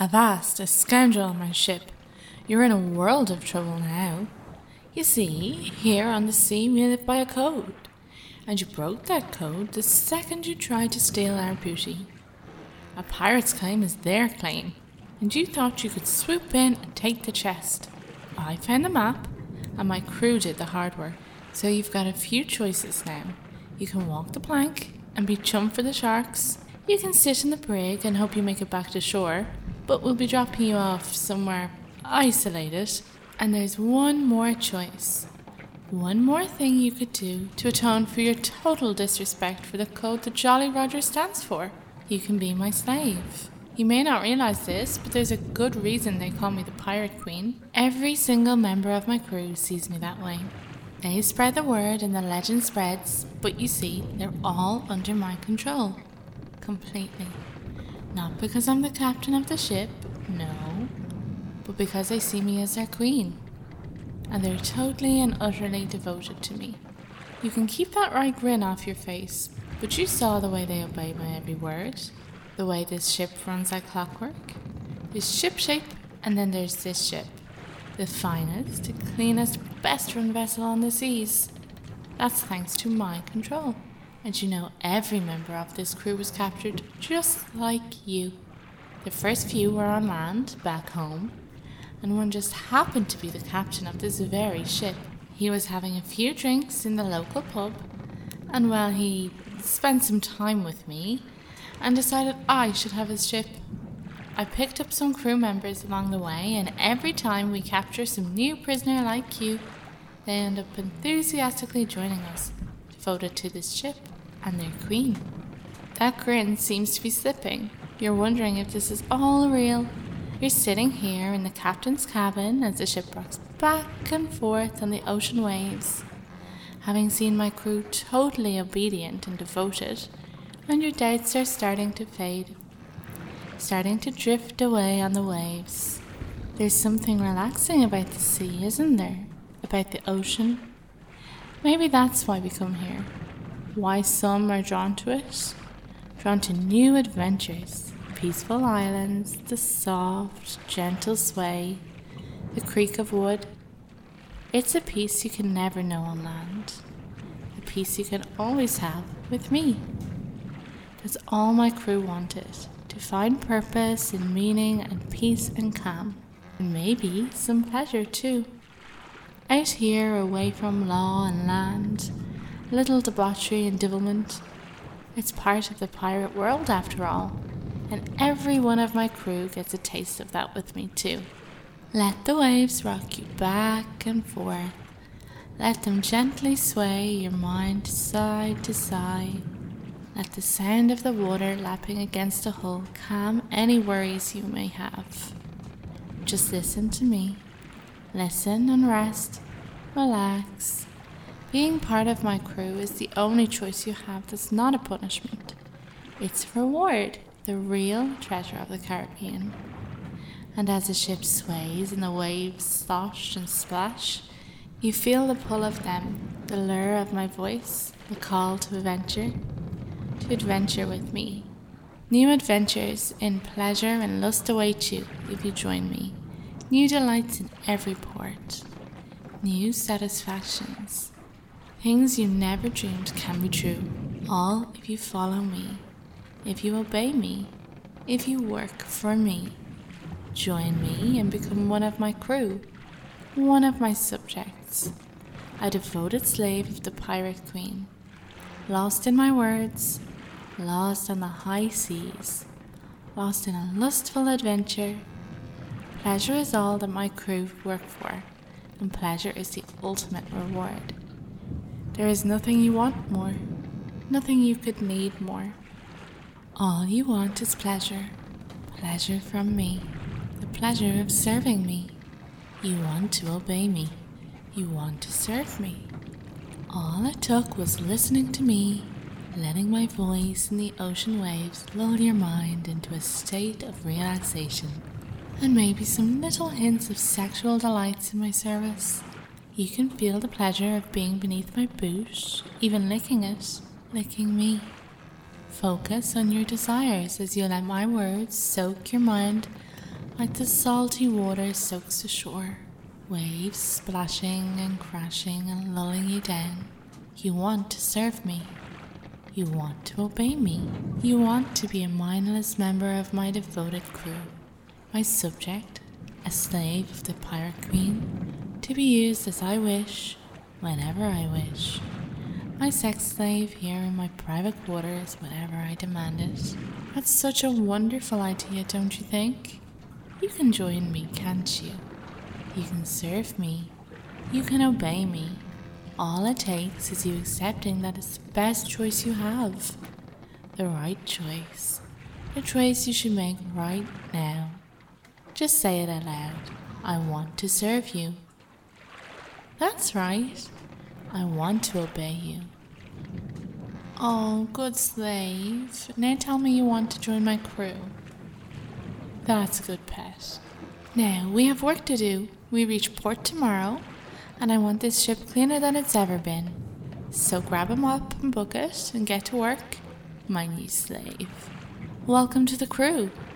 Avast, a scoundrel on my ship. You're in a world of trouble now. You see, here on the sea we live by a code, and you broke that code the second you tried to steal our booty. A pirate's claim is their claim, and you thought you could swoop in and take the chest. I found the map, and my crew did the hard work, so you've got a few choices now. You can walk the plank and be chum for the sharks. You can sit in the brig and hope you make it back to shore, but we'll be dropping you off somewhere isolated. And there's one more choice. One more thing you could do to atone for your total disrespect for the code the Jolly Roger stands for. You can be my slave. You may not realize this, but there's a good reason they call me the Pirate Queen. Every single member of my crew sees me that way. They spread the word and the legend spreads, but you see, they're all under my control. Completely. Not because I'm the captain of the ship, no, but because they see me as their queen. And they're totally and utterly devoted to me. You can keep that wry grin off your face, but you saw the way they obey my every word. The way this ship runs like clockwork. There's ship shape, and then there's this ship. The finest, the cleanest, best run vessel on the seas. That's thanks to my control. And you know every member of this crew was captured just like you. The first few were on land, back home, and one just happened to be the captain of this very ship. He was having a few drinks in the local pub, and well, he spent some time with me and decided I should have his ship. I picked up some crew members along the way, and every time we capture some new prisoner like you, they end up enthusiastically joining us, devoted to this ship and their queen. That grin seems to be slipping. You're wondering if this is all real. You're sitting here in the captain's cabin as the ship rocks back and forth on the ocean waves, having seen my crew totally obedient and devoted, and your doubts are starting to fade, starting to drift away on the waves. There's something relaxing about the sea, isn't there? About the ocean. Maybe that's why we come here. Why some are drawn to it. Drawn to new adventures. Peaceful islands, the soft, gentle sway, the creak of wood. It's a peace you can never know on land. A peace you can always have with me. That's all my crew wanted. To find purpose and meaning and peace and calm. And maybe some pleasure too. Out here, away from law and land, little debauchery and devilment. It's part of the pirate world after all, and every one of my crew gets a taste of that with me too. Let the waves rock you back and forth. Let them gently sway your mind side to side. Let the sound of the water lapping against the hull calm any worries you may have. Just listen to me. Listen and rest. Relax. Being part of my crew is the only choice you have that's not a punishment. It's a reward, the real treasure of the Caribbean. And as the ship sways and the waves slosh and splash, you feel the pull of them, the lure of my voice, the call to adventure with me. New adventures in pleasure and lust await you if you join me. New delights in every port. New satisfactions. Things you never dreamed can be true. All if you follow me. If you obey me. If you work for me. Join me and become one of my crew. One of my subjects. A devoted slave of the Pirate Queen. Lost in my words. Lost on the high seas. Lost in a lustful adventure. Pleasure is all that my crew work for, and pleasure is the ultimate reward. There is nothing you want more, nothing you could need more. All you want is pleasure, pleasure from me, the pleasure of serving me. You want to obey me, you want to serve me. All it took was listening to me, letting my voice in the ocean waves lull your mind into a state of relaxation. And maybe some little hints of sexual delights in my service. You can feel the pleasure of being beneath my boot, even licking it, licking me. Focus on your desires as you let my words soak your mind like the salty water soaks the shore, waves splashing and crashing and lulling you down. You want to serve me. You want to obey me. You want to be a mindless member of my devoted crew, my subject, a slave of the Pirate Queen, to be used as I wish, whenever I wish. My sex slave here in my private quarters whenever I demand it. That's such a wonderful idea, don't you think? You can join me, can't you? You can serve me. You can obey me. All it takes is you accepting that it's the best choice you have. The right choice. The choice you should make right now. Just say it out loud. I want to serve you. That's right. I want to obey you. Oh, good slave. Now tell me you want to join my crew. That's a good pet. Now, we have work to do. We reach port tomorrow, and I want this ship cleaner than it's ever been. So grab a mop and bucket and get to work, my new slave. Welcome to the crew.